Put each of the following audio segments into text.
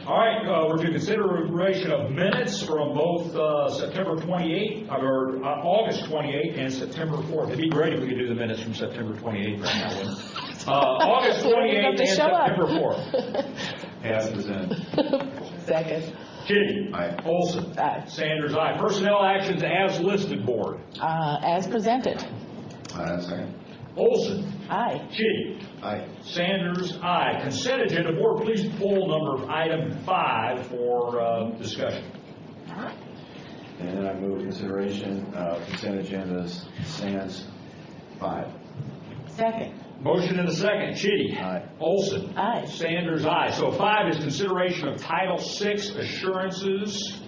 All right, we're to consideration of minutes from both September 28th, or August 28th and September 4th. It'd be great if we could do the minutes from September 28th right now, wouldn't it? August 28th and September 4th. As presented. Second. Chitty. Aye. Olson. Aye. Sanders, aye. Personnel actions as listed, board. As presented. Second. Olson. Aye. Chitty. Aye. Sanders, aye. Consent agenda, board, please pull number item 5 for discussion. And I move consideration of consent agendas sans 5. Second. Motion and a second. Chitty. Aye. Olson. Aye. Sanders, aye. So 5 is consideration of Title VI assurances.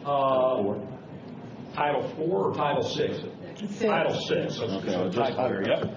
Title 4 or Title 6? Title 6. Okay, So just typo here, yep.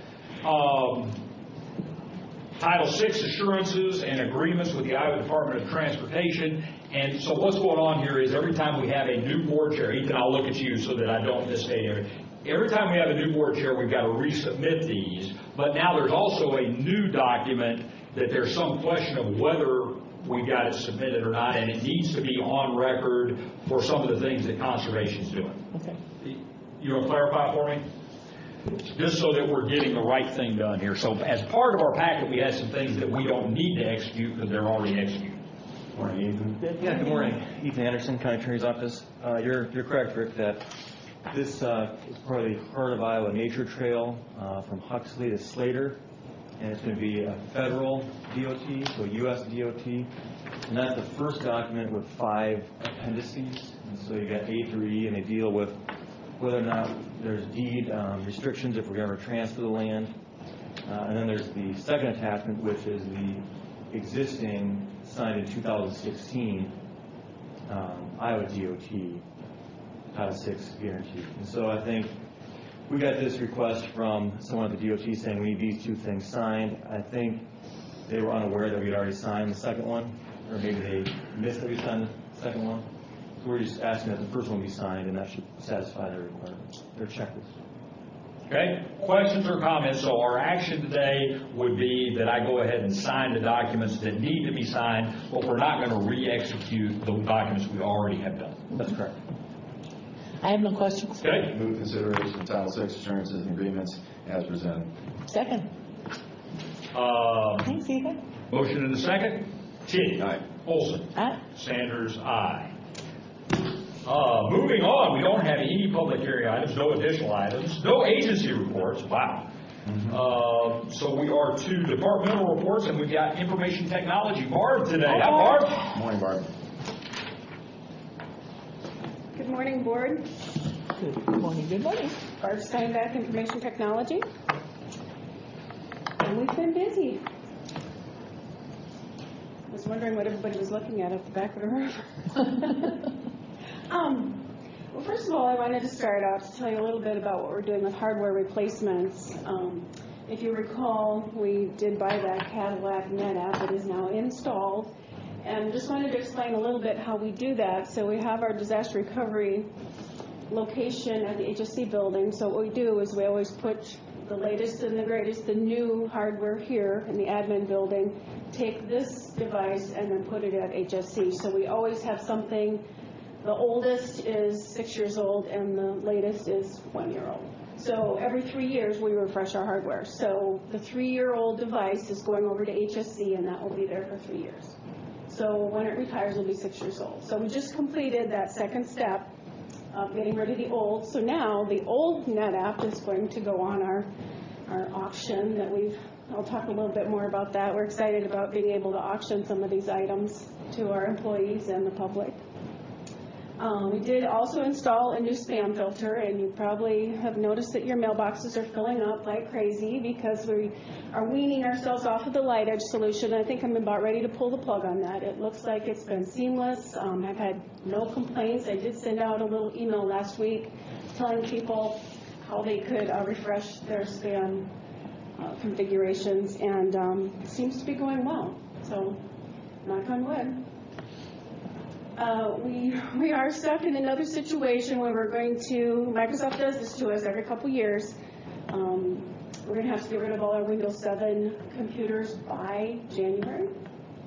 Title VI assurances and agreements with the Iowa Department of Transportation. And so what's going on here is every time we have a new board chair, Ethan, I'll look at you so that I don't misstate it. Every time we have a new board chair, we've got to resubmit these. But now there's also a new document that there's some question of whether we got it submitted or not, and it needs to be on record for some of the things that Conservation's doing. Okay. You want to clarify for me? Just so that we're getting the right thing done here. So as part of our packet, we had some things that we don't need to execute because they're already executed. Morning, Ethan. Yeah, good morning. Ethan Anderson, County Attorney's Office. You're correct, Rick, that this is part of the Heart of Iowa Nature Trail from Huxley to Slater, and it's going to be a federal DOT, so U.S. DOT, and that's the first document with 5 appendices. And so you got A through E, and they deal with whether or not there's deed restrictions if we're going to transfer the land. And then there's the second attachment, which is the existing, signed in 2016, Iowa DOT, Title VI guarantee. And so I think we got this request from someone at the DOT saying we need these 2 things signed. I think they were unaware that we had already signed the second one, or maybe they missed that we signed the second one. So we're just asking that the first one be signed, and that should satisfy their requirements, their checklist. Okay? Questions or comments? So our action today would be that I go ahead and sign the documents that need to be signed, but we're not going to re-execute the documents we already have done. That's correct. I have no questions. Okay? Move consideration of Title VI assurances and agreements as presented. Second. Thanks, Ethan. Motion and a second. Chitty. Aye. Olson. Aye. Sanders, aye. Moving on, we don't have any public hearing items, no additional items, no agency reports. Wow. So we are to departmental reports, and we've got information technology. Barb today. Hi, Barb. Morning, Barb. Good morning, Board. Good morning. Good morning. Barb Steinbeck, Information Technology. And we've been busy. I was wondering what everybody was looking at the back of the room. Well, first of all, I wanted to start out to tell you a little bit about what we're doing with hardware replacements. If you recall, we did buy that Cadillac NetApp. It is now installed. And just wanted to explain a little bit how we do that. So we have our disaster recovery location at the HSC building. So what we do is we always put the latest and the greatest, the new hardware here in the admin building, take this device and then put it at HSC. So we always have something. The oldest is 6 years old and the latest is 1 year old. So every 3 years we refresh our hardware. So the 3-year-old device is going over to HSC and that will be there for 3 years. So when it retires, it'll be 6 years old. So we just completed that second step of getting rid of the old. So now the old NetApp is going to go on our auction that I'll talk a little bit more about that. We're excited about being able to auction some of these items to our employees and the public. We did also install a new spam filter, and you probably have noticed that your mailboxes are filling up like crazy because we are weaning ourselves off of the Light Edge solution. I think I'm about ready to pull the plug on that. It looks like it's been seamless. I've had no complaints. I did send out a little email last week telling people how they could refresh their spam configurations, and it seems to be going well. So, knock on wood. We are stuck in another situation where Microsoft does this to us every couple years. We're going to have to get rid of all our Windows 7 computers by January.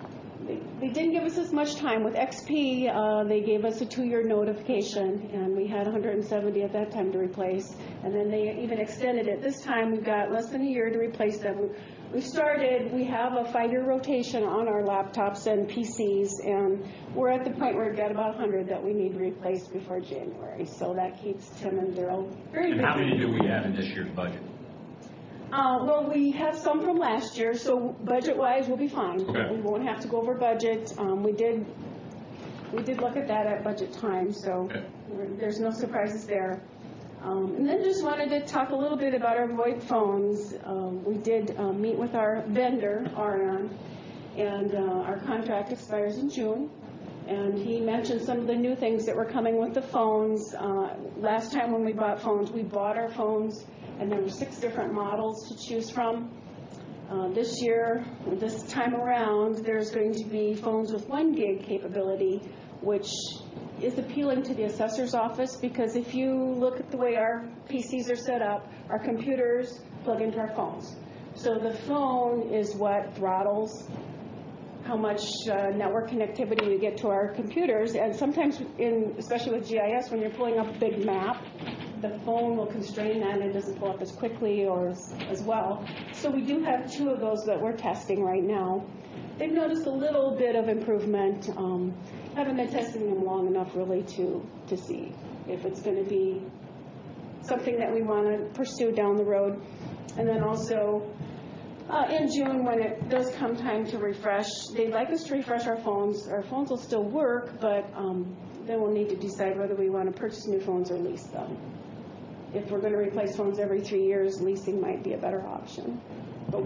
they didn't give us as much time. With XP, they gave us a 2-year notification, and we had 170 at that time to replace. And then they even extended it. This time, we've got less than a year to replace them. We have a 5-year rotation on our laptops and PCs, and we're at the point where we've got about 100 that we need to replace before January. So that keeps Tim and Daryl very busy. And how many do we have in this year's budget? Well, we have some from last year, so budget-wise, we'll be fine. Okay. We won't have to go over budget. We did look at that at budget time, so Okay. there's no surprises there. And then just wanted to talk a little bit about our VoIP phones. We did meet with our vendor, Arion, and our contract expires in June. And he mentioned some of the new things that were coming with the phones. Last time when we bought phones, we bought our phones, and there were 6 different models to choose from. This year, this time around, there's going to be phones with 1 gig capability, which is appealing to the assessor's office, because if you look at the way our PCs are set up, our computers plug into our phones. So the phone is what throttles how much network connectivity we get to our computers, and sometimes, especially with GIS, when you're pulling up a big map, the phone will constrain that and it doesn't pull up as quickly or as well. So we do have 2 of those that we're testing right now. They've noticed a little bit of improvement. Haven't been testing them long enough really to see if it's going to be something that we want to pursue down the road. And then also in June, when it does come time to refresh, they'd like us to refresh our phones. Our phones will still work, but then we'll need to decide whether we want to purchase new phones or lease them. If we're going to replace phones every 3 years, leasing might be a better option. But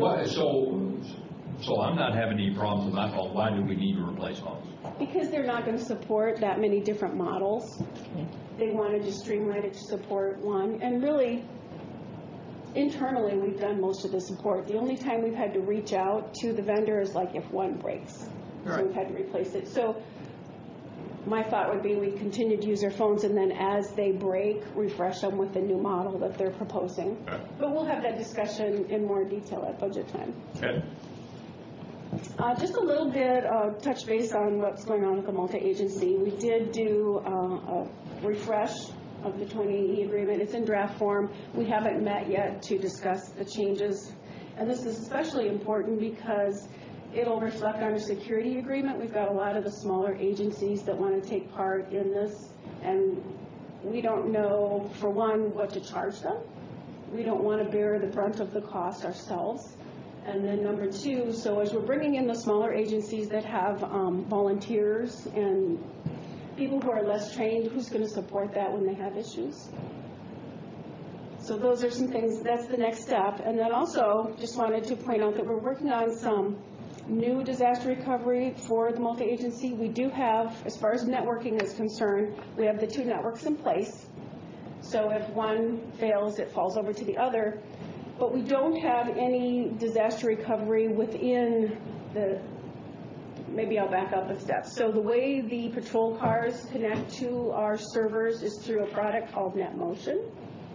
So I'm not having any problems with my phone. Why do we need to replace phones? because they're not going to support that many different models, they wanted to streamline it to support one. And really, internally, we've done most of the support. The only time we've had to reach out to the vendor is like if one breaks. Right. So we've had to replace it. So my thought would be we continue to use our phones, and then as they break, refresh them with the new model that they're proposing. Okay. But we'll have that discussion in more detail at budget time. Okay. Just a little bit touch base on what's going on with the multi-agency. We did do a refresh of the 2080 agreement. It's in draft form. We haven't met yet to discuss the changes. And this is especially important because it'll reflect on our security agreement. We've got a lot of the smaller agencies that want to take part in this, and we don't know, for one, what to charge them. We don't want to bear the brunt of the cost ourselves. And then number 2, so as we're bringing in the smaller agencies that have volunteers and people who are less trained, who's going to support that when they have issues? So those are some things, that's the next step. And then also, just wanted to point out that we're working on some new disaster recovery for the multi-agency. We do have, as far as networking is concerned, we have the 2 networks in place. So if one fails, it falls over to the other. But we don't have any disaster recovery within maybe I'll back up a step. So the way the patrol cars connect to our servers is through a product called NetMotion.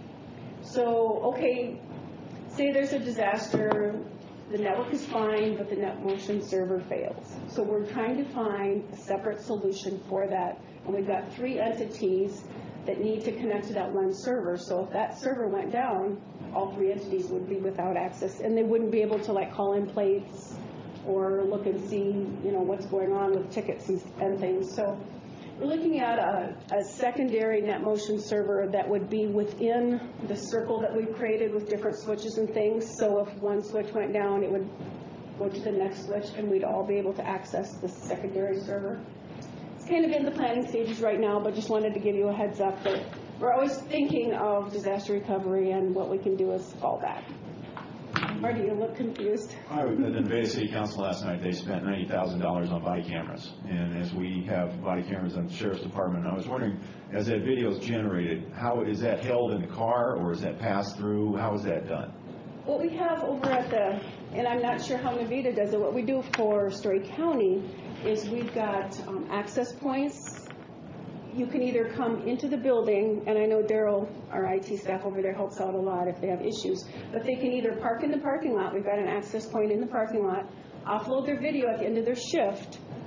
So, okay, say there's a disaster, the network is fine, but the NetMotion server fails. So we're trying to find a separate solution for that. And we've got 3 entities that need to connect to that one server. So if that server went down, all 3 entities would be without access, and they wouldn't be able to like call in plates or look and see, what's going on with tickets and things. So we're looking at a secondary NetMotion server that would be within the circle that we've created with different switches and things. So if one switch went down, it would go to the next switch, and we'd all be able to access the secondary server. It's kind of in the planning stages right now, but just wanted to give you a heads up that we're always thinking of disaster recovery and what we can do as fallback. Marty, you look confused. I was at the Nevada City Council last night. They spent $90,000 on body cameras. And as we have body cameras in the Sheriff's Department, I was wondering, as that video is generated, how is that held in the car, or is that passed through? How is that done? What we have over at and I'm not sure how Nevada does it, what we do for Story County is we've got access points. You can either come into the building, and I know Daryl, our IT staff over there, helps out a lot if they have issues, but they can either park in the parking lot. We've got an access point in the parking lot, offload their video at the end of their shift,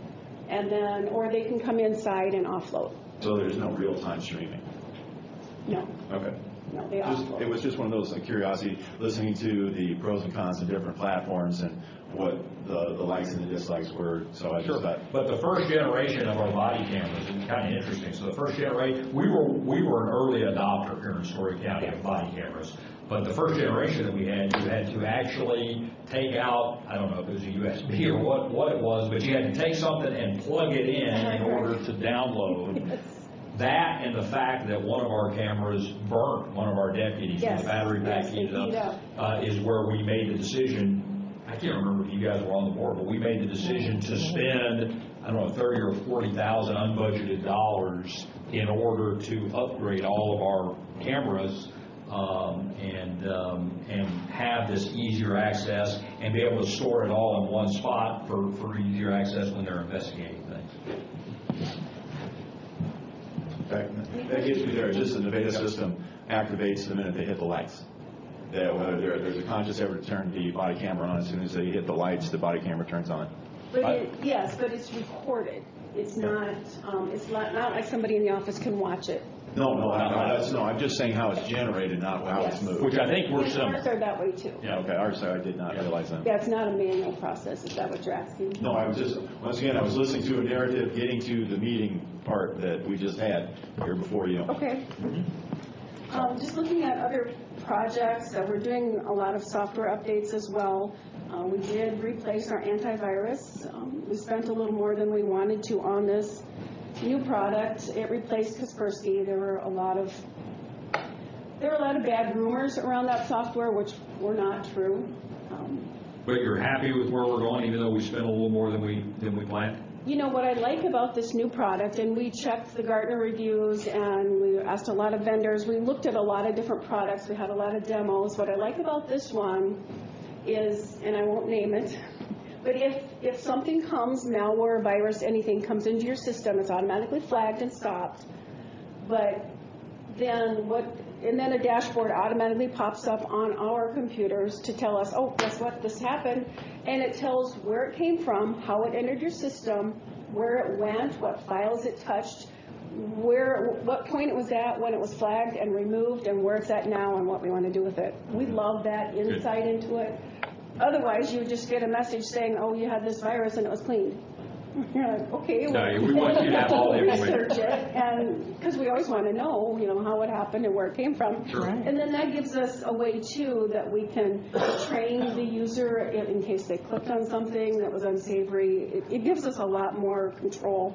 and then, or they can come inside and offload. So there's no real-time streaming? No, Okay. no, they It offload. was just one of those, like, curiosity, listening to the pros and cons of different platforms and what the likes and the dislikes were, so I just thought. But the first generation of our body cameras is kind of interesting. So the first generation, we were an early adopter here in Story County of body cameras. But the first generation that we had, you had to actually take out, I don't know if it was a USB or what it was, but you had to take something and plug it in order to download. That and the fact that one of our cameras burnt one of our deputies, Yes. the battery pack Yes, heated it heat up, is where we made the decision. I can't remember if you guys were on the board, but we made the decision to spend, I don't know, 30 or 40,000 unbudgeted dollars in order to upgrade all of our cameras and have this easier access and be able to store it all in one spot for easier access when they're investigating things. That gets me there. Just the Nevada system activates the minute they hit the lights. That whether there's a conscious effort to turn the body camera on, as soon as they hit the lights, the body camera turns on. But yes, but it's recorded. It's not like somebody in the office can watch it. No, I'm just saying how it's generated, not how it's moved. Which I think we're Ours similar. are that way too. Yeah, okay, ours, I did not realize that. Yeah, it's not a manual process. Is that what you're asking? No, I was just, once again, I was listening to a narrative, getting to the meeting part that we just had here before you. Okay. Just looking at other projects, we're doing a lot of software updates as well. We did replace our antivirus. We spent a little more than we wanted to on this new product. It replaced Kaspersky. There were a lot of bad rumors around that software, which were not true. But you're happy with where we're going, even though we spent a little more than we planned? You know, what I like about this new product, and we checked the Gartner reviews and we asked a lot of vendors, we looked at a lot of different products, we had a lot of demos. What I like about this one is, and I won't name it, but if something comes, malware, virus, anything comes into your system, it's automatically flagged and stopped. But then a dashboard automatically pops up on our computers to tell us, oh, guess what, this happened. And it tells where it came from, how it entered your system, where it went, what files it touched, what point it was at when it was flagged and removed, and where it's at now and what we want to do with it. We love that insight into it. Otherwise, you would just get a message saying, oh, you had this virus and it was cleaned. You're like, okay, well, No, we want you to have all the information. research it, and because we always want to know, how it happened and where it came from. Sure. Right. And then that gives us a way too that we can train the user in case they clicked on something that was unsavory. It gives us a lot more control.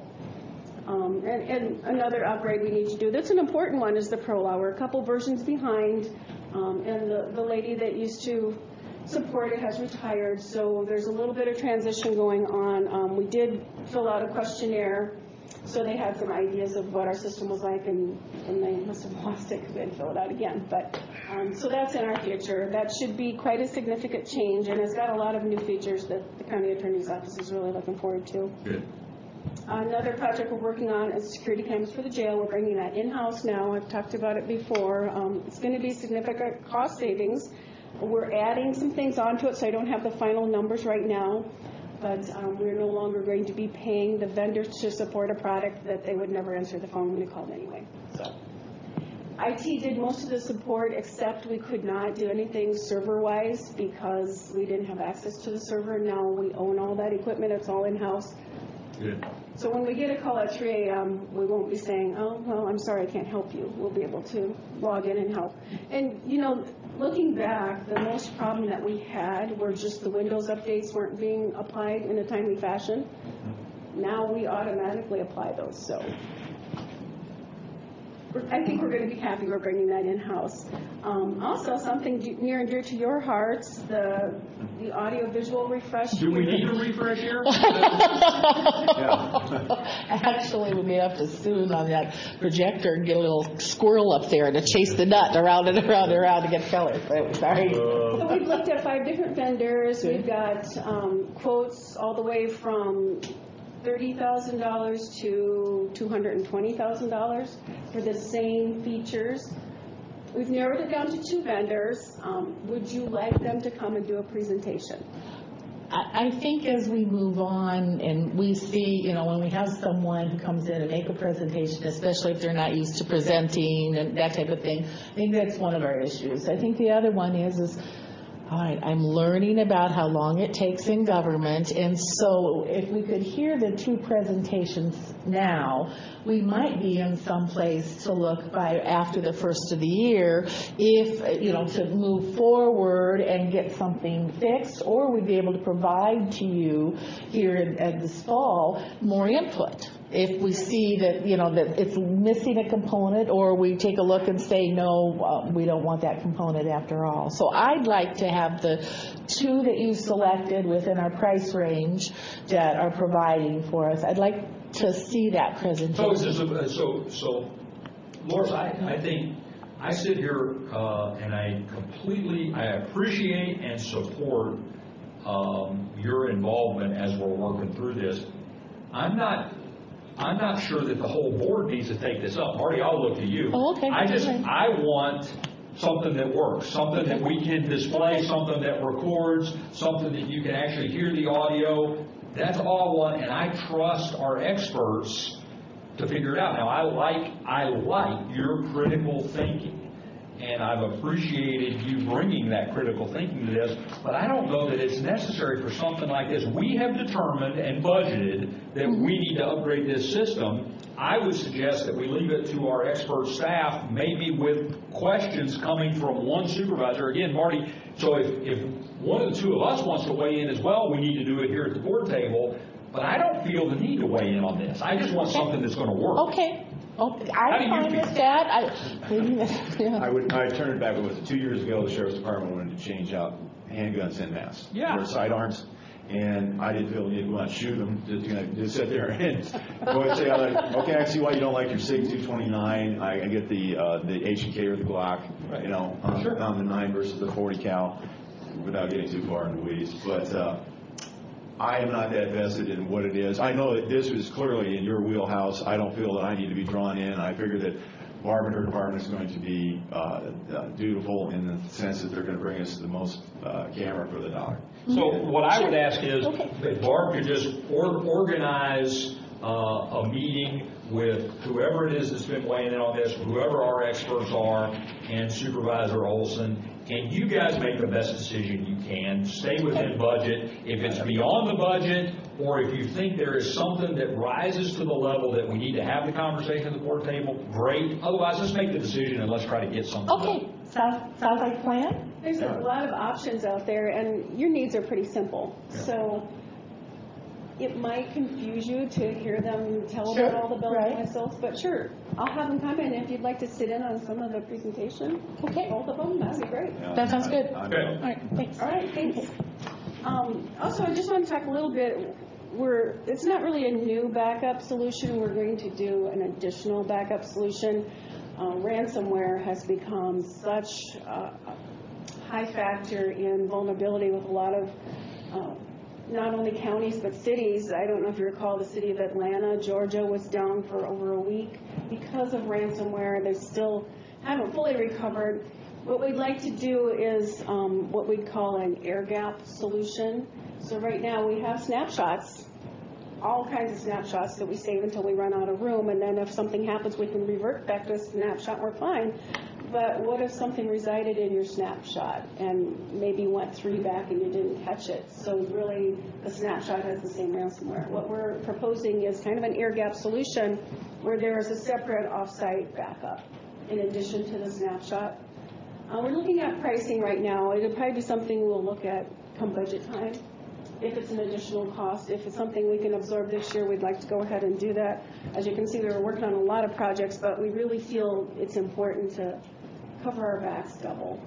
And another upgrade we need to do, that's an important one, is the Pro. We're a couple versions behind, and the lady that used to support it has retired, so there's a little bit of transition going on. We did fill out a questionnaire, so they had some ideas of what our system was like, and they must have lost it because they didn't fill it out again. But so that's in our future. That should be quite a significant change, and it's got a lot of new features that the county attorney's office is really looking forward to. Good. Another project we're working on is security cameras for the jail. We're bringing that in-house now. I've talked about it before. It's going to be significant cost savings. We're adding some things onto it, so I don't have the final numbers right now, but we're no longer going to be paying the vendors to support a product that they would never answer the phone when you called anyway. So IT did most of the support, except we could not do anything server-wise because we didn't have access to the server. Now we own all that equipment. It's all in-house. Good. So when we get a call at 3 a.m., we won't be saying, oh, well, I'm sorry, I can't help you. We'll be able to log in and help. And, looking back, the most problem that we had were just the Windows updates weren't being applied in a timely fashion. Now we automatically apply those. So I think we're going to be happy we're bringing that in-house. Also, something near and dear to your hearts, the audio-visual refresh. Do we need a refresh here? Actually, we may have to soon on that projector and get a little squirrel up there to chase the nut around and around and around to get color. Sorry. So we've looked at 5 different vendors. We've got quotes all the way from $30,000 to $220,000 for the same features. We've narrowed it down to 2 vendors. Would you like them to come and do a presentation? I think as we move on and we see, when we have someone who comes in and make a presentation, especially if they're not used to presenting and that type of thing, I think that's one of our issues. I think the other one is all right, I'm learning about how long it takes in government, and so if we could hear the two presentations now, we might be in some place to look by after the first of the year if, to move forward and get something fixed, or we'd be able to provide to you here at this fall more input. If we see that, that it's missing a component, or we take a look and say, no, we don't want that component after all. So I'd like to have the two that you selected within our price range that are providing for us. I'd like to see that presentation. So, Loris, I think I sit here and I appreciate and support your involvement as we're working through this. I'm not sure that the whole board needs to take this up. Marty, I'll look to you. Oh, okay. I want something that works, something that we can display, something that records, something that you can actually hear the audio. That's all I want, and I trust our experts to figure it out. Now, I like your critical thinking, and I've appreciated you bringing that critical thinking to this, but I don't know that it's necessary for something like this. We have determined and budgeted that we need to upgrade this system. I would suggest that we leave it to our expert staff, maybe with questions coming from one supervisor. Again, Marty, so if one of the two of us wants to weigh in as well, we need to do it here at the board table, but I don't feel the need to weigh in on this. I just want something that's going to work. Okay. I'm fine with that. I turned it back. Was it 2 years ago? The sheriff's department wanted to change out handguns en masse. Yeah. Or sidearms. And I didn't feel the need to go out and shoot them. Just sit there and go and say, okay, I see why you don't like your SIG 229. I get the H&K or the Glock, on the 9 versus the 40 cal, without getting too far in the weeds. But I am not that vested in what it is. I know that this is clearly in your wheelhouse. I don't feel that I need to be drawn in. I figure that Barb and her department is going to be dutiful in the sense that they're going to bring us the most camera for the dollar. So what I would ask is that Barb could just organize a meeting with whoever it is that's been weighing in on this, whoever our experts are, and Supervisor Olson, and you guys make the best decision you can. Stay within budget. If it's beyond the budget, or if you think there is something that rises to the level that we need to have the conversation at the board table, great. Otherwise, let's make the decision and let's try to get something Okay. Sounds like a plan? There's a lot of options out there, and your needs are pretty simple. Yeah. So it might confuse you to hear them tell about all the bells and whistles, but sure, I'll have them come in. If you'd like to sit in on some of the presentation, both of them, that'd be great. That sounds good. Okay. All right, thanks. All right, thanks. Also, I just want to talk a little bit. It's not really a new backup solution. We're going to do an additional backup solution. Ransomware has become such a high factor in vulnerability with a lot of not only counties but cities. I don't know if you recall, the city of Atlanta, Georgia was down for over a week because of ransomware. They still haven't fully recovered. What we'd like to do is what we'd call an air gap solution. So right now we have snapshots, all kinds of snapshots that we save until we run out of room, and then if something happens we can revert back to a snapshot, we're fine. But what if something resided in your snapshot and maybe went 3 back and you didn't catch it? So really the snapshot has the same ransomware. What we're proposing is kind of an air gap solution where there is a separate off-site backup in addition to the snapshot. We're looking at pricing right now. It'll probably be something we'll look at come budget time. If it's an additional cost, if it's something we can absorb this year, we'd like to go ahead and do that. As you can see, we're working on a lot of projects, but we really feel it's important to cover our backs double.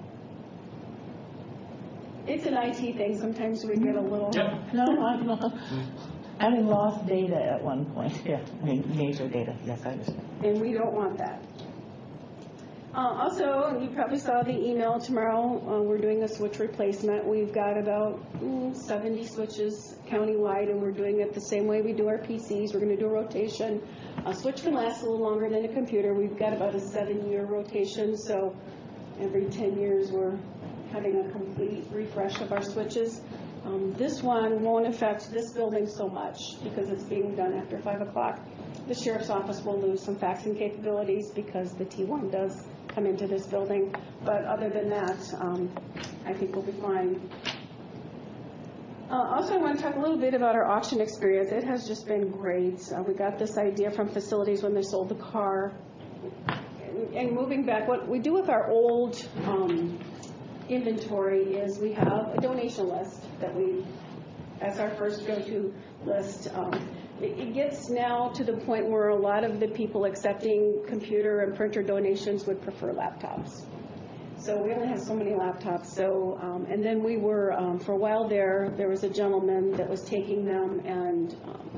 It's an IT thing. Sometimes we get a little... No, I'm not. Having lost data at one point, major data, yes, I understand. And we don't want that. Also, you probably saw the email tomorrow. We're doing a switch replacement. We've got about 70 switches countywide, and we're doing it the same way we do our PCs. We're going to do a rotation. A switch can last a little longer than a computer. We've got about a 7-year rotation, so every 10 years we're having a complete refresh of our switches. This one won't affect this building so much because it's being done after 5 o'clock. The sheriff's office will lose some faxing capabilities because the T1 does come into this building. But other than that, I think we'll be fine. Also, I want to talk a little bit about our auction experience. It has just been great. We got this idea from facilities when they sold the car. And moving back, what we do with our old inventory is we have a donation list that that's our first go-to list. It gets now to the point where a lot of the people accepting computer and printer donations would prefer laptops. So we only have so many laptops. So, and then we were, for a while there was a gentleman that was taking them and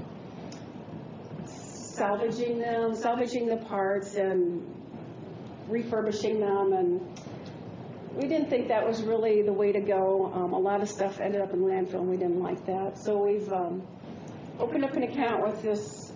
salvaging the parts and refurbishing them, and we didn't think that was really the way to go. A lot of stuff ended up in landfill, and we didn't like that. So we've opened up an account with this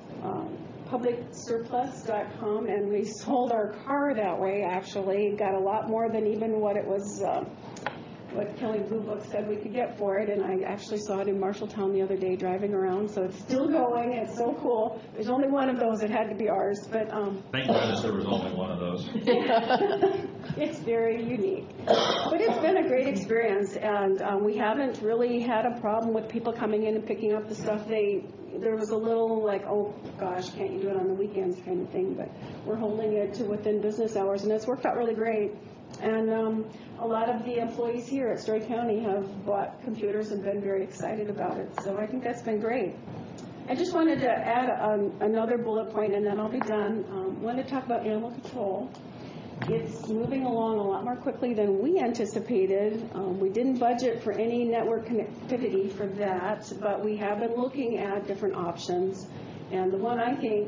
publicsurplus.com, and we sold our car that way, actually. Got a lot more than even what it was, what Kelly Blue Book said we could get for it, and I actually saw it in Marshalltown the other day driving around, so it's still going. It's so cool. There's only one of those. It had to be ours, but Thank goodness there was only one of those. it's very unique. But it's been a great experience, and we haven't really had a problem with people coming in and picking up the stuff. There was a little like, oh gosh, can't you do it on the weekends kind of thing, but we're holding it to within business hours, and it's worked out really great. And a lot of the employees here at Story County have bought computers and been very excited about it, so I think that's been great. I just wanted to add another bullet point, and then I'll be done. I wanted to talk about animal control. It's moving along a lot more quickly than we anticipated. We didn't budget for any network connectivity for that, but we have been looking at different options. And the one I think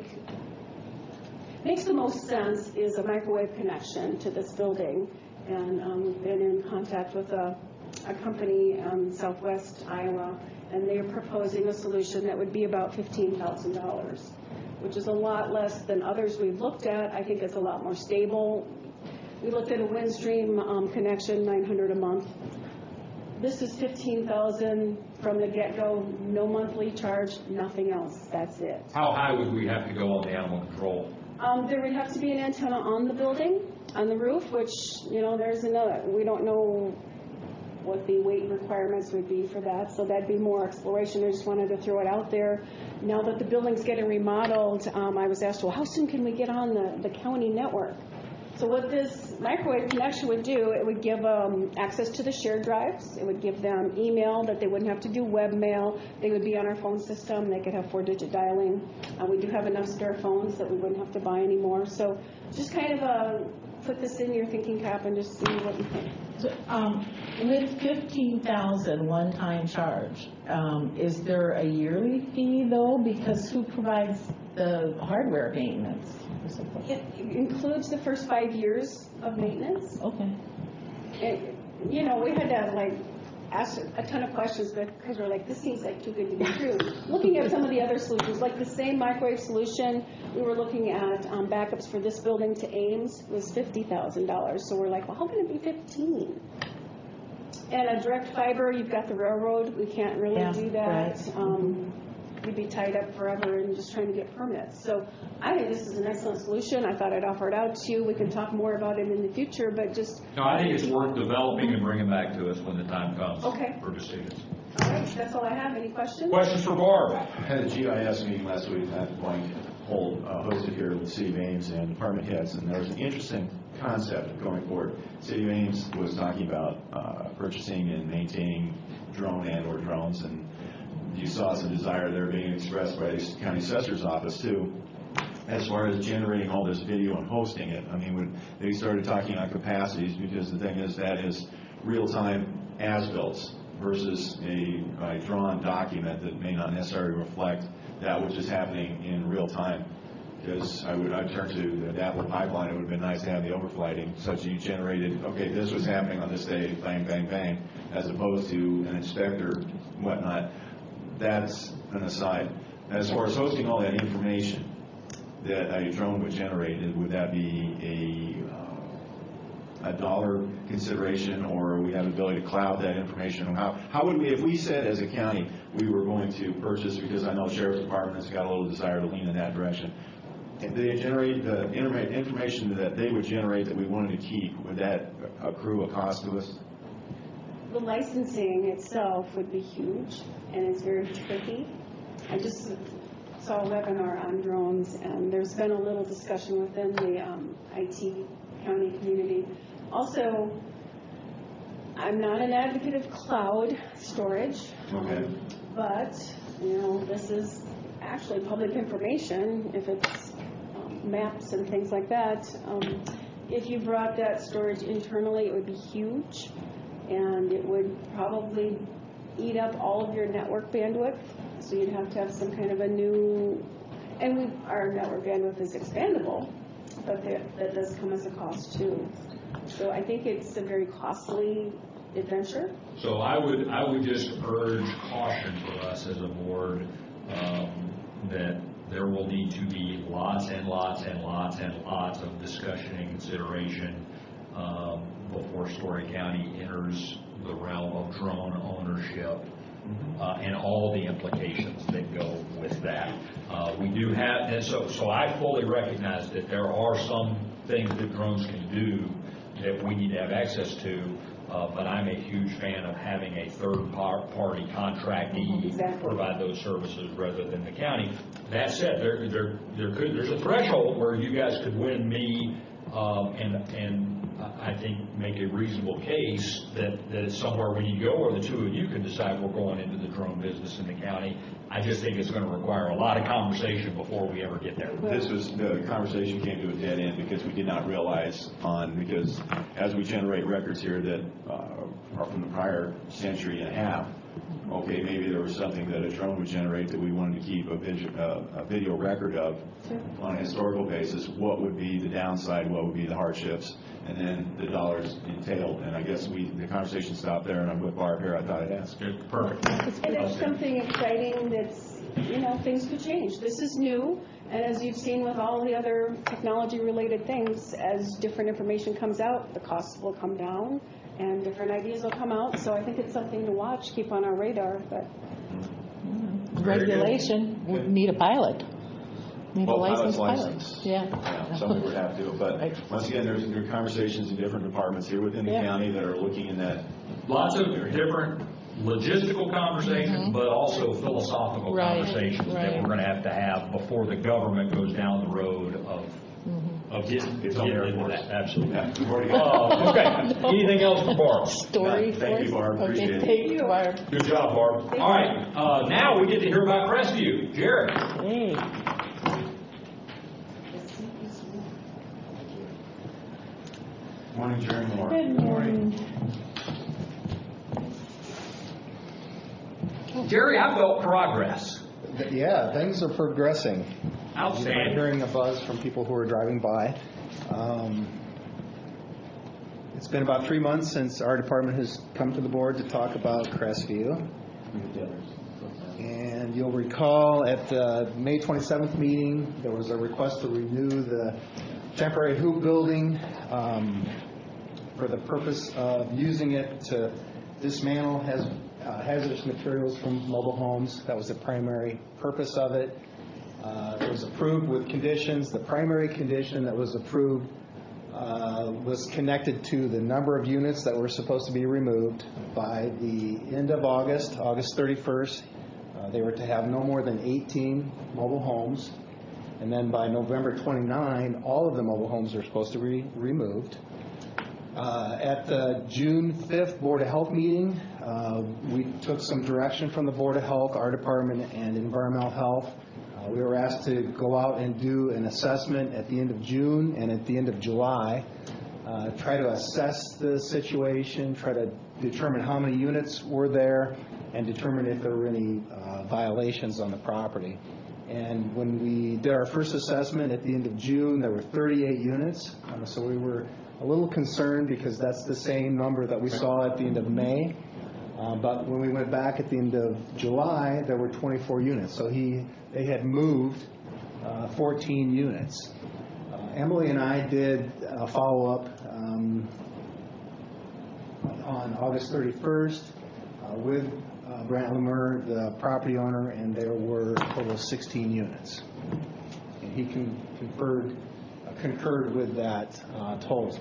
makes the most sense is a microwave connection to this building. And we've been in contact with a company in southwest Iowa, and they're proposing a solution that would be about $15,000. Which is a lot less than others we've looked at. I think it's a lot more stable. We looked at a Windstream connection, $900 a month. This is $15,000 from the get-go, no monthly charge, nothing else. That's it. How high would we have to go on the animal control? There would have to be an antenna on the building, on the roof, which, there's another. We don't know what the weight requirements would be for that, so that'd be more exploration. I just wanted to throw it out there. Now that the building's getting remodeled, I was asked, well, how soon can we get on the county network? So what this microwave connection would do, it would give access to the shared drives. It would give them email that they wouldn't have to do webmail. They would be on our phone system. They could have 4-digit dialing. We do have enough spare phones that we wouldn't have to buy anymore. So just kind of put this in your thinking cap and just see what you think. So, with $15,000 one-time charge, is there a yearly fee though? Because who provides the hardware maintenance? It includes the first 5 years of maintenance. Okay. We had to ask a ton of questions because we're like, this seems like too good to be true. Looking at some of the other solutions, like the same microwave solution, we were looking at backups for this building to Ames was $50,000. So we're like, well, how can it be 15? And a direct fiber, you've got the railroad. We can't really do that. Right. We'd be tied up forever and just trying to get permits. So I think this is an excellent solution. I thought I'd offer it out to you. We can talk more about it in the future, but just... No, I think it's worth developing and bringing back to us when the time comes for decisions. All right, that's all I have. Any questions? Questions for Barb? I had a GIS meeting last week at Blank hosted here with the City of Ames and department heads, and there was an interesting concept going forward. City of Ames was talking about purchasing and maintaining drone and/or drones, and you saw some desire there being expressed by the county assessor's office too, as far as generating all this video and hosting it. I mean, when they started talking on capacities, because the thing is that is real-time as-built versus a drawn document that may not necessarily reflect that which is happening in real time. Because I'd turn to the DAPL pipeline, it would have been nice to have the overflighting such that you generated, okay, this was happening on this day, bang, bang, bang, as opposed to an inspector and whatnot. That's an aside. As far as hosting all that information that a drone would generate, would that be a dollar consideration, or we have the ability to cloud that information? How would we, if we said as a county we were going to purchase, because I know the Sheriff's Department has got a little desire to lean in that direction, if they generate the information that they would generate that we wanted to keep, would that accrue a cost to us? The licensing itself would be huge, and it's very tricky. I just saw a webinar on drones, and there's been a little discussion within the IT county community. Also, I'm not an advocate of cloud storage, Okay. but, this is actually public information, if it's maps and things like that. If you brought that storage internally, it would be huge, and it would probably eat up all of your network bandwidth, so you'd have to have some kind of a new, and our network bandwidth is expandable, but that does come as a cost too. So I think it's a very costly adventure. So I would just urge caution for us as a board that there will need to be lots and lots and lots and lots of discussion and consideration before Story County enters the realm of drone ownership and all the implications that go with that. We do have, and so I fully recognize that there are some things that drones can do that we need to have access to, but I'm a huge fan of having a third-party contractee provide those services rather than the county. That said, there's a threshold where you guys could win me, and I think make a reasonable case that it's somewhere we need to go, or the two of you can decide we're going into the drone business in the county. I just think it's going to require a lot of conversation before we ever get there. The conversation came to a dead end because we did not realize because as we generate records here that are from the prior century and a half, okay, maybe there was something that a drone would generate that we wanted to keep a video record of on a historical basis. What would be the downside? What would be the hardships? And then the dollars entailed. And I guess the conversation stopped there, and I'm with Barb here. I thought I'd ask. Perfect. And it's something exciting that's, things could change. This is new, and as you've seen with all the other technology-related things, as different information comes out, the costs will come down, and different ideas will come out. So I think it's something to watch, keep on our radar. But Regulation, we need a pilot. Need a licensed pilot. License. Yeah. Somebody would have to. But Right. once again, there are conversations in different departments here within the county that are looking in that. Lots of different logistical conversations, but also philosophical conversations that we're going to have before the government goes down the road of getting into that. Absolutely. Yeah. Okay. Anything else for Barb? Story for Thank you, Barb. Appreciate it. Thank you, Barb. Good job, Barb. All right. Now we get to hear about Crestview. Jared. Hey. Morning, Jerry Moore. good morning. Jerry, I felt progress. Yeah, things are progressing. I'm Outstanding. hearing a buzz from people who are driving by. It's been about 3 months since our department has come to the board to talk about Crestview. And you'll recall at the May 27th meeting, there was a request to renew the temporary hoop building for the purpose of using it to dismantle hazardous materials from mobile homes. That was the primary purpose of it. It was approved with conditions. The primary condition that was approved was connected to the number of units that were supposed to be removed by the end of August 31st. They were to have no more than 18 mobile homes. And then by November 29, all of the mobile homes are supposed to be removed. At the June 5th Board of Health meeting, we took some direction from the Board of Health, our department, and Environmental Health. We were asked to go out and do an assessment at the end of June and at the end of July, try to assess the situation, try to determine how many units were there, and determine if there were any violations on the property. And when we did our first assessment at the end of June, there were 38 units. So we were a little concerned because that's the same number that we saw at the end of May. But when we went back at the end of July, there were 24 units. So they had moved 14 units. Emily and I did a follow-up on August 31st with Brant Lemur, the property owner, and there were a total of 16 units. And he concurred with that total.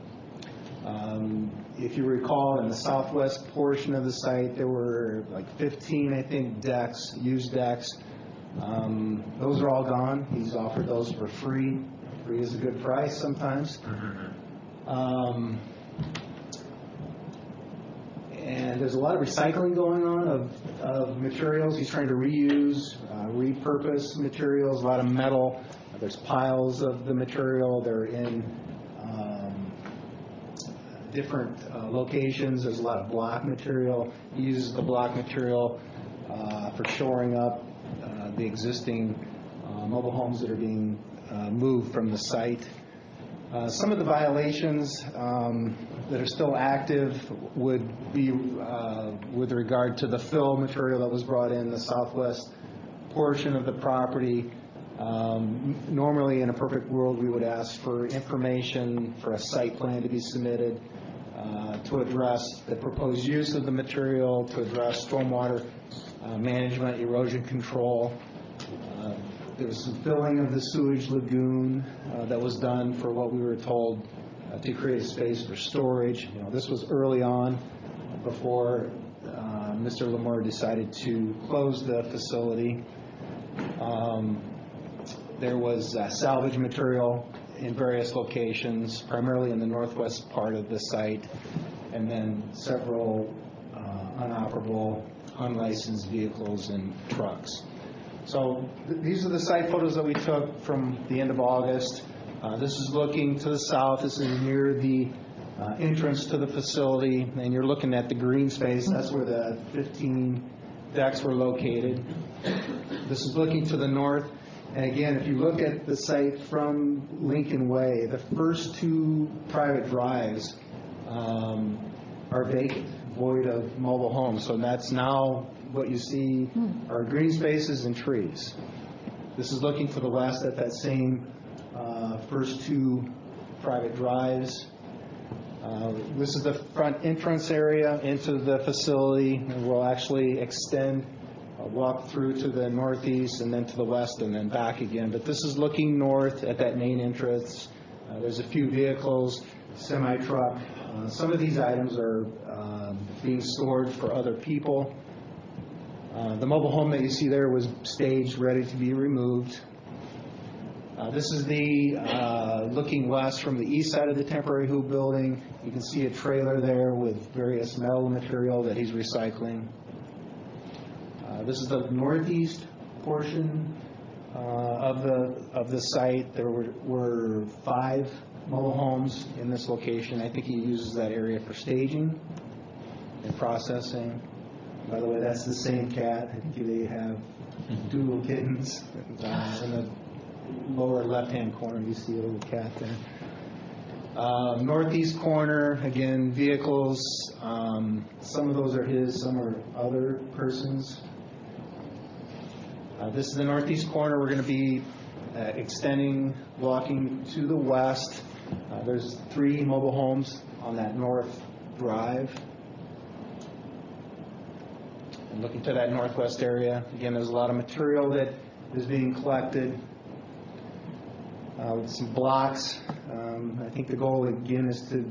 If you recall, in the southwest portion of the site, there were like 15, I think, decks, used decks. Those are all gone. He's offered those for free. Free is a good price sometimes. And there's a lot of recycling going on of materials. He's trying to reuse, repurpose materials, a lot of metal. There's piles of the material. They're in different locations. There's a lot of block material. He uses the block material for shoring up the existing mobile homes that are being moved from the site. Some of the violations that are still active would be with regard to the fill material that was brought in the southwest portion of the property. Normally, in a perfect world, we would ask for information for a site plan to be submitted to address the proposed use of the material, to address stormwater management, erosion control. There was some filling of the sewage lagoon that was done for what we were told to create a space for storage. This was early on before Mr. Lemur decided to close the facility. There was salvage material in various locations, primarily in the northwest part of the site, and then several unoperable, unlicensed vehicles and trucks. So these are the site photos that we took from the end of August. This is looking to the south. This is near the entrance to the facility, and you're looking at the green space. That's where the 15 decks were located. This is looking to the north. And again, if you look at the site from Lincoln Way, the first two private drives are vacant, void of mobile homes. So that's now what you see are green spaces and trees. This is looking to the west at that same first two private drives. This is the front entrance area into the facility, and we'll actually extend, walk through to the northeast and then to the west and then back again. But this is looking north at that main entrance. There's a few vehicles, semi-truck. Some of these items are being stored for other people. The mobile home that you see there was staged, ready to be removed. This is the looking west from the east side of the temporary hoop building. You can see a trailer there with various metal material that he's recycling. This is the northeast portion of the site. There were 5 mobile homes in this location. I think he uses that area for staging and processing. By the way, that's the same cat. I think they have dual kittens. In the lower left-hand corner, you see a little cat there. Northeast corner, again, vehicles. Some of those are his, some are other persons. This is the northeast corner. We're going to be extending, walking to the west. There's 3 mobile homes on that north drive. And looking to that northwest area, again, there's a lot of material that is being collected. Some blocks. I think the goal again is to,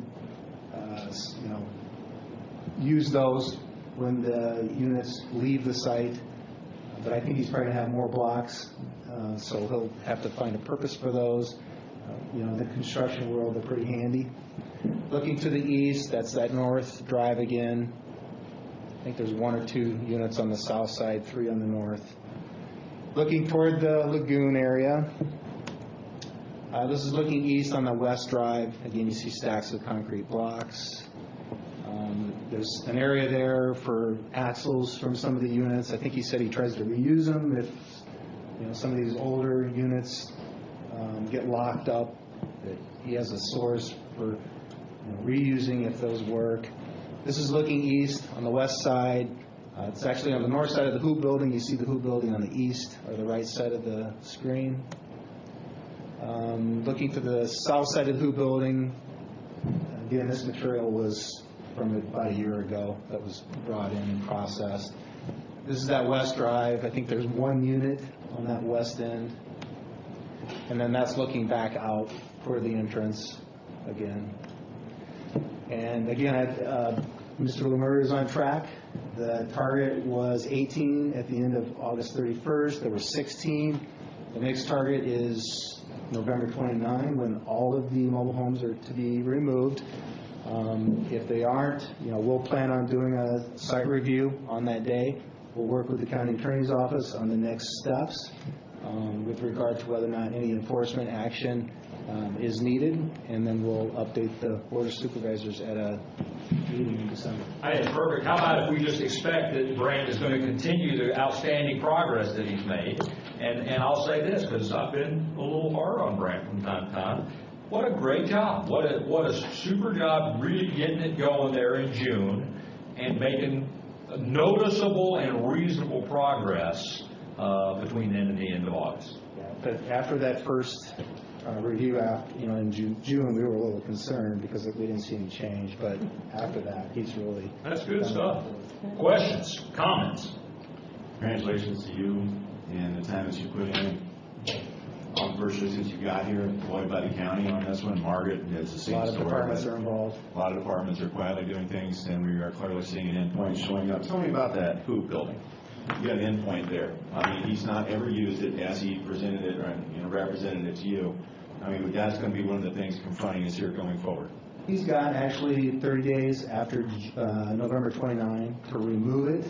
use those when the units leave the site. But I think he's probably going to have more blocks, so he'll have to find a purpose for those. In the construction world, they're pretty handy. Looking to the east, that's that north drive again. I think there's 1 or 2 units on the south side, 3 on the north. Looking toward the lagoon area. This is looking east on the west drive. Again, you see stacks of concrete blocks. There's an area there for axles from some of the units. I think he said he tries to reuse them if some of these older units get locked up. That he has a source for reusing if those work. This is looking east on the west side. It's actually on the north side of the hoop building. You see the hoop building on the east or the right side of the screen. Looking to the south side of the hoop building, again, this material was from about a year ago that was brought in and processed. This is that west drive. I think there's one unit on that west end. And then that's looking back out for the entrance again. And again, Mr. Lemur is on track. The target was 18 at the end of August 31st. There were 16. The next target is November 29, when all of the mobile homes are to be removed. If they aren't, we'll plan on doing a site review on that day. We'll work with the county attorney's office on the next steps with regard to whether or not any enforcement action is needed, and then we'll update the Board of Supervisors at a meeting in December. I think it's perfect. How about if we just expect that Brand is going to continue the outstanding progress that he's made? And I'll say this, because I've been a little hard on Brand from time to time. What a great job. What a super job really getting it going there in June and making noticeable and reasonable progress between then and the end of August. Yeah, but after that first review, in June, we were a little concerned because we didn't see any change. But after that, he's really... That's good stuff. Questions? Comments? Congratulations to you and the time that you put in. Virtually since you got here, employed by the county on this one. Margaret has the same story. A lot of departments are involved. A lot of departments are quietly doing things, and we are clearly seeing an endpoint showing up. Tell me about that hoop building. You got an endpoint there. I mean, he's not ever used it as he presented it or represented it to you. I mean, that's going to be one of the things confronting us here going forward. He's got actually 30 days after November 29 to remove it.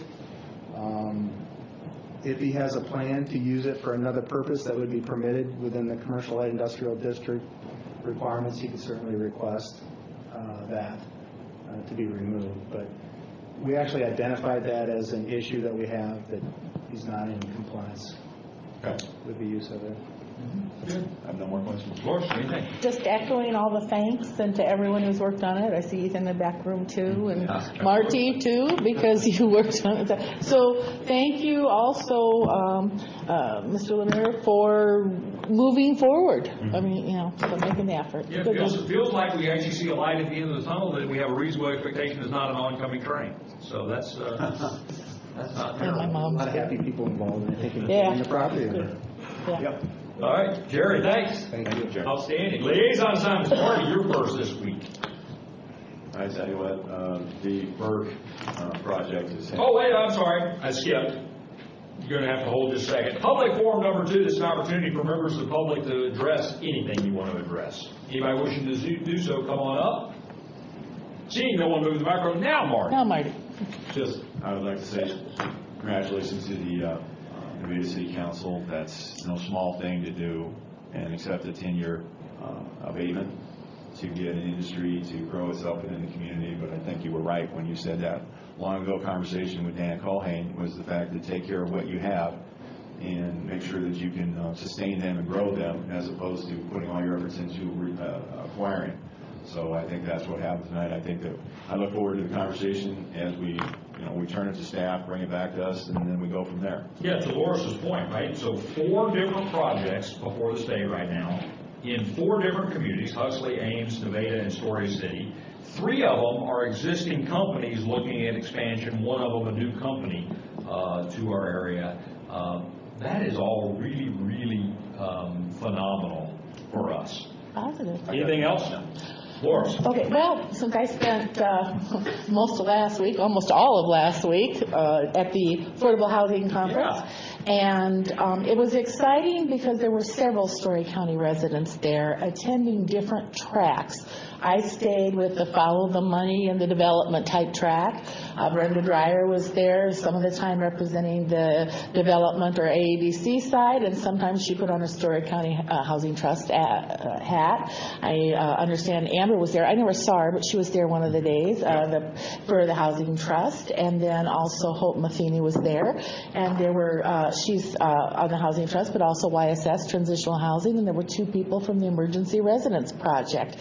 If he has a plan to use it for another purpose that would be permitted within the commercial light industrial district requirements, he could certainly request that to be removed. But we actually identified that as an issue that we have, that he's not in compliance with the use of it. Good. I have no more questions. Doris, anything? Just echoing all the thanks and to everyone who's worked on it. I see he's in the back room too, and Marty too, because you worked on it. So thank you also, Mr. Lemire, for moving forward. I mean, for making the effort. Yeah, it feels like we actually see a light at the end of the tunnel, that we have a reasonable expectation it's not an oncoming train. So that's not And my A mom's lot of happy people involved, and I think in the property. Yeah. Yep. all right. Jerry, thanks. Thank you. Outstanding. Liaison assignments. Marty, you're first this week. I tell you what, the Burke project is... Oh, wait, I'm sorry. I skipped. You're going to have to hold just a second. Public forum number 2, this is an opportunity for members of the public to address anything you want to address. Anybody wishing to do so, come on up. Seeing no one move the microphone. Now, Marty. Now, Marty. I would like to say congratulations to the Nevada City Council. That's no small thing to do and accept a 10-year abatement to get an industry to grow itself within the community. But I think you were right when you said that long ago conversation with Dan Culhane was the fact to take care of what you have and make sure that you can sustain them and grow them, as opposed to putting all your efforts into acquiring. So I think that's what happened tonight. I think that I look forward to the conversation as we turn it to staff, bring it back to us, and then we go from there. Yeah, to Loris's point, right? So 4 different projects before the state right now in 4 different communities, Huxley, Ames, Nevada, and Story City. 3 of them are existing companies looking at expansion, 1 of them a new company to our area. That is all really, really phenomenal for us. Positive. Anything else? Loris. Okay, well, since I spent most of last week, almost all of last week, at the Affordable Housing Conference, and it was exciting because there were several Story County residents there attending different tracks. I stayed with the Follow the Money and the Development type track. Brenda Dreyer was there, some of the time representing the development or AABC side, and sometimes she put on a Story County Housing Trust hat. I understand Amber was there. I never saw her, but she was there one of the days for the Housing Trust. And then also Hope Matheny was there. And there were she's on the Housing Trust, but also YSS, Transitional Housing, and there were 2 people from the Emergency Residence Project.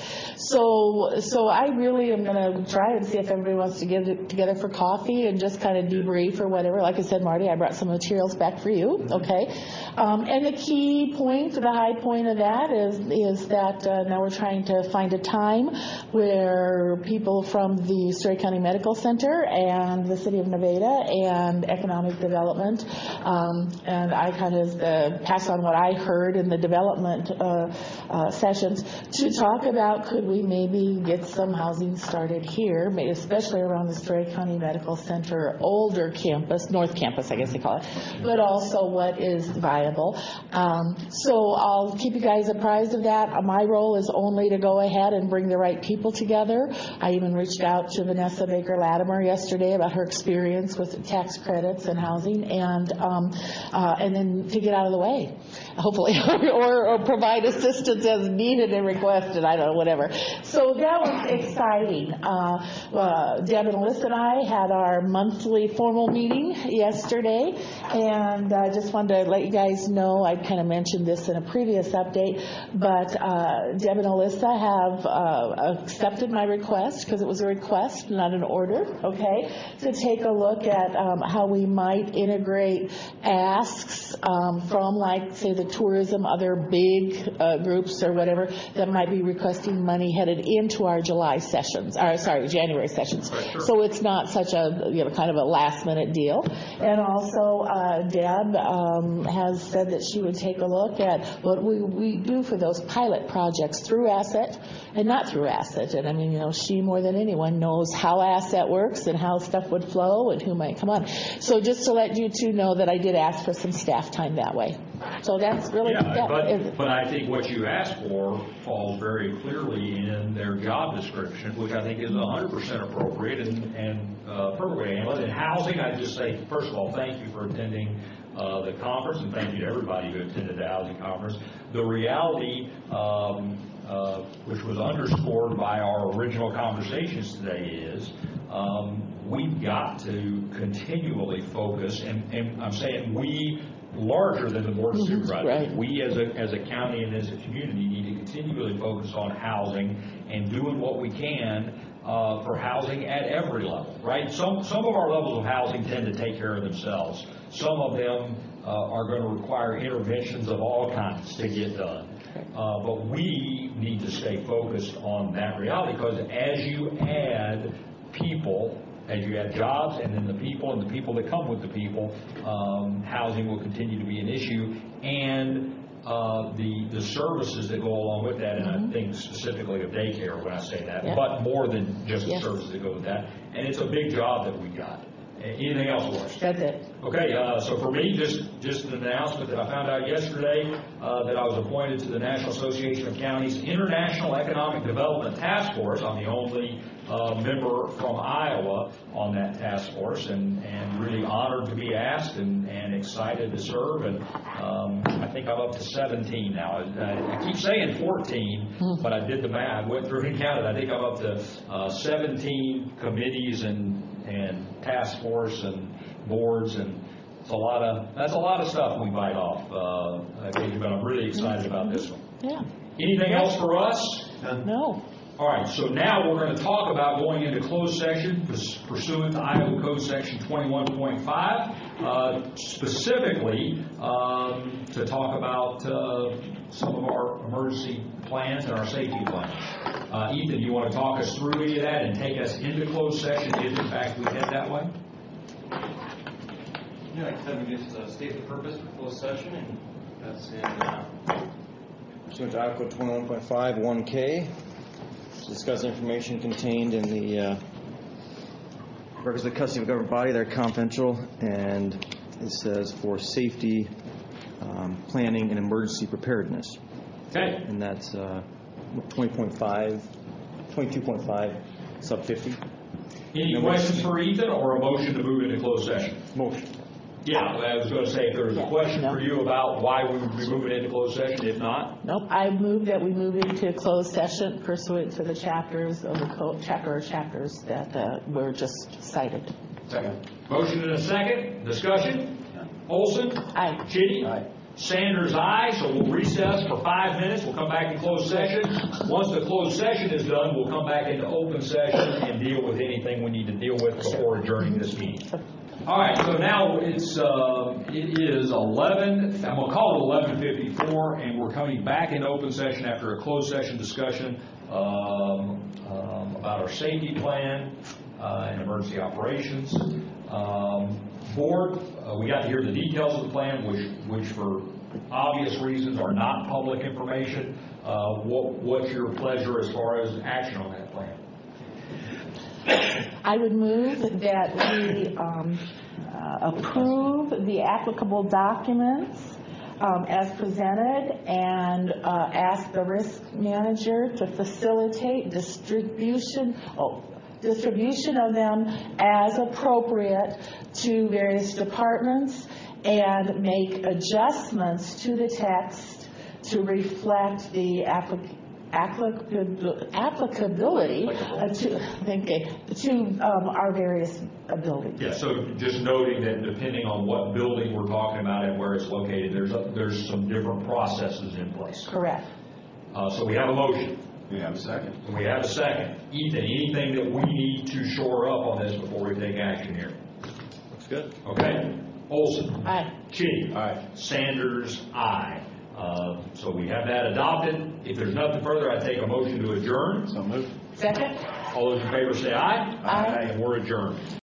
So I really am going to try and see if everybody wants to get together for coffee and just kind of debrief or whatever. Like I said, Marty, I brought some materials back for you, okay? And the key point, the high point of that is that now we're trying to find a time where people from the Story County Medical Center and the City of Nevada and Economic Development, and I kind of pass on what I heard in the development sessions to talk about could we maybe get some housing started here, especially around the Story County Medical Center older campus, North Campus I guess they call it, but also what is viable. So I'll keep you guys apprised of that. My role is only to go ahead and bring the right people together. I even reached out to Vanessa Baker Latimer yesterday about her experience with tax credits and housing, and then to get out of the way, hopefully, or provide assistance as needed and requested. I don't know, whatever. So that was exciting. Deb and Alyssa and I had our monthly formal meeting yesterday, and I just wanted to let you guys know, I kind of mentioned this in a previous update, but Deb and Alyssa have accepted my request, because it was a request, not an order, okay, to take a look at how we might integrate asks from, like, say, the tourism, other big groups or whatever that might be requesting money headed into our January sessions. So it's not such a, kind of a last minute deal. And also Deb has said that she would take a look at what we do for those pilot projects through Asset and not through Asset. And I mean, she more than anyone knows how Asset works and how stuff would flow and who might come on. So just to let you two know that I did ask for some staff time that way. So that's really, but I think what you asked for falls very clearly in their job description, which I think is 100% appropriate and perfectly handled. In housing, I'd just say, first of all, thank you for attending the conference, and thank you to everybody who attended the housing conference. The reality, which was underscored by our original conversations today, is we've got to continually focus, and I'm saying we larger than the Board of Supervisors. Right. We as a county and as a community need to continually focus on housing and doing what we can for housing at every level, right? Some of our levels of housing tend to take care of themselves. Some of them are going to require interventions of all kinds to get done. But we need to stay focused on that reality, because as you add people, as you add jobs, and then the people that come with the people, housing will continue to be an issue, and the services that go along with that, and I think specifically of daycare when I say that, but more than just the services that go with that. And it's a big job that we've got. Anything else for us? That's it. Okay, so for me, just an announcement that I found out yesterday that I was appointed to the National Association of Counties International Economic Development Task Force. I'm the only member from Iowa on that task force, and really honored to be asked and excited to serve. And I think I'm up to 17 now. I keep saying 14, but I did the math. I went through and counted. I think I'm up to 17 committees and task force and boards, and that's a lot of stuff we bite off. But I'm really excited about this one. Yeah. Anything else for us? No. All right, so now we're going to talk about going into closed session pursuant to Iowa Code Section 21.5, specifically to talk about some of our emergency plans and our safety plans. Ethan, do you want to talk us through any of that and take us into closed session if, in fact, we head that way? Yeah, I can just state the purpose for closed session, and that's in pursuant to Iowa Code 21.5 1K. Discuss information contained in the records of the custody of a government body that are confidential, and it says for safety, planning, and emergency preparedness. Okay. And that's 22.5, sub 50. Any questions for Ethan, or a motion to move into closed session? Motion. Yeah, I was going to say if there was a question for you about why we would be moving into closed session. If not, Nope. I move that we move into closed session pursuant to the chapters of the chapters that were just cited. second. Motion and a second. Discussion. Olson? Aye. Chitty? Aye. Sanders, aye. So we'll recess for 5 minutes. We'll come back in closed session. Once the closed session is done, we'll come back into open session and deal with anything we need to deal with before adjourning this meeting. All right, so now it is 11, I'm going to call it 11:54, and we're coming back into open session after a closed session discussion about our safety plan and emergency operations. Board, we got to hear the details of the plan, which for obvious reasons are not public information. What's your pleasure as far as action on that plan? I would move that we approve the applicable documents as presented and ask the risk manager to facilitate distribution of them as appropriate to various departments and make adjustments to the text to reflect the applicability to our various buildings. Yeah, so just noting that depending on what building we're talking about and where it's located, there's some different processes in place. Correct. So we have a motion. We have a second. And we have a second. Ethan, anything that we need to shore up on this before we take action here? Looks good. Okay. Olson. Aye. Chitty. Aye. Sanders, aye. So we have that adopted. If there's nothing further, I take a motion to adjourn. So moved. Second? All those in favor say aye. Aye. And we're adjourned.